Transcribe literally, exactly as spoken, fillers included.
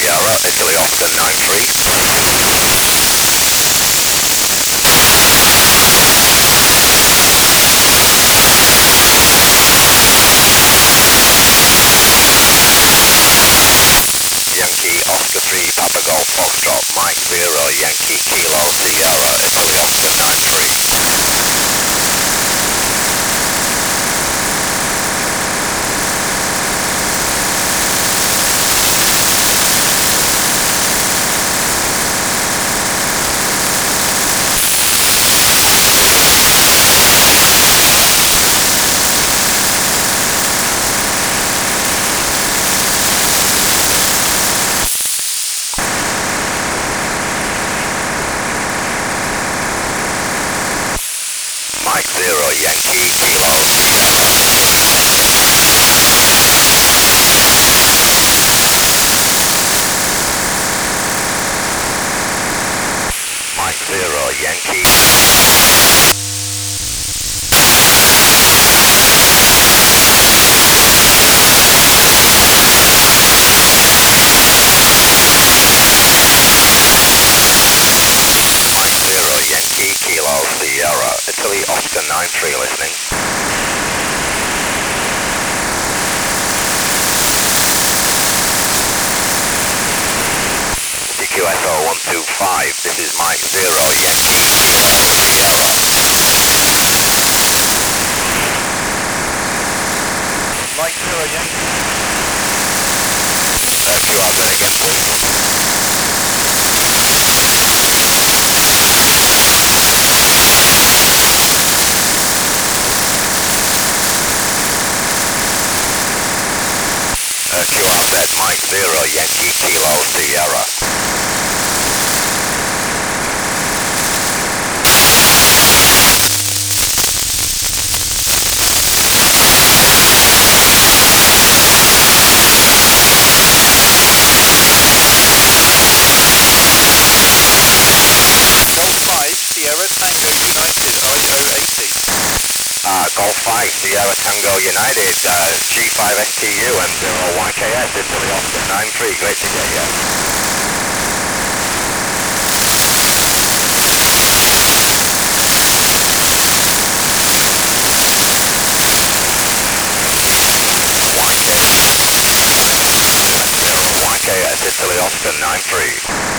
Sierra, Italy, Oscar nine three. Yankee, Oscar three, Papa Golf, Foxtrot, Mike zero, Yankee, Kilo, Sierra, Italy, Oscar nine three. Mike zero, Yankee, Kilo, Sierra. Mike zero, Yankee. Mike zero, Yankee, Kilo, Sierra, Italy, Oscar nine three listening. C Q S zero one two five, this is Mike zero, Yankee, Kilo, Sierra. Mike zero, Yankee. Uh, Q R Z again, please. Uh, Q R Z, Mike zero, Yankee, Kilo, Sierra. Sierra Tango United I O eighty. Uh, Golf five, Sierra Tango United, uh, G five S T U and zero Y K S, Italy, Oscar nine three, great to hear you. Y K S, Italy, Oscar nine three.